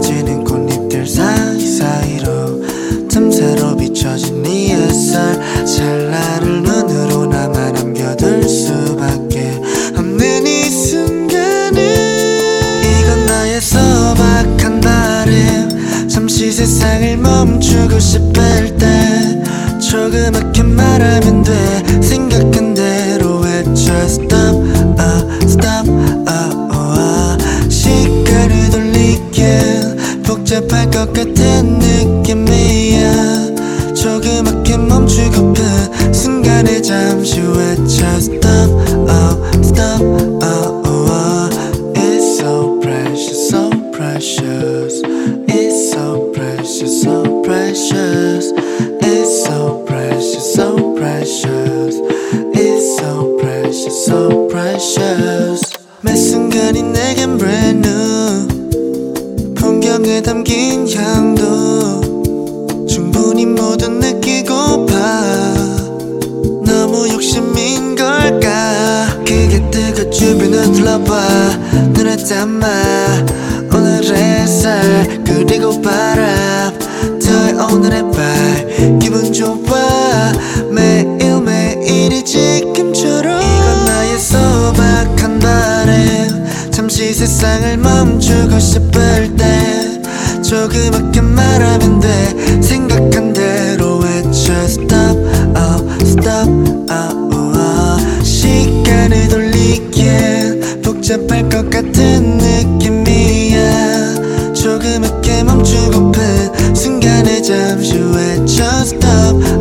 떨어지는 꽃잎들 사이사이로 틈새로 비춰진 네 햇살 찰나를 눈으로 나만 남겨둘 수밖에 없는 이 순간은 이건 나의 소박한 바람 잠시 세상을 멈추고 싶을 때 조그맣게 말하면 돼 생각한 대로 외쳐 stop stop 시간을 돌리긴 복잡할 것 같은 느낌이야 조그맣게 멈추고픈 순간에 잠시 외쳐 stop stop It's so precious so precious It's so precious so precious It's so precious so precious It's so precious so precious 매 순간이 내겐 brand new 풍경에 담긴 향도 충분히 모두 느끼고파 너무 욕심인 걸까 그게 뜨거 주변을 둘러봐 눈에 담아 오늘의 햇살 그리고 바람 더해 오늘의 밤 기분 좋아 매일매일이 지금처럼 이건 나의 소박한 바람 잠시 세상을 멈추고 싶을 때 조그맣게 말하면 돼 생각한 대로 외쳐 stop stop 시간을 돌리기엔 복잡할 것 같은 느낌이야 조그맣게 멈추고픈 순간에 잠시 외쳐 stop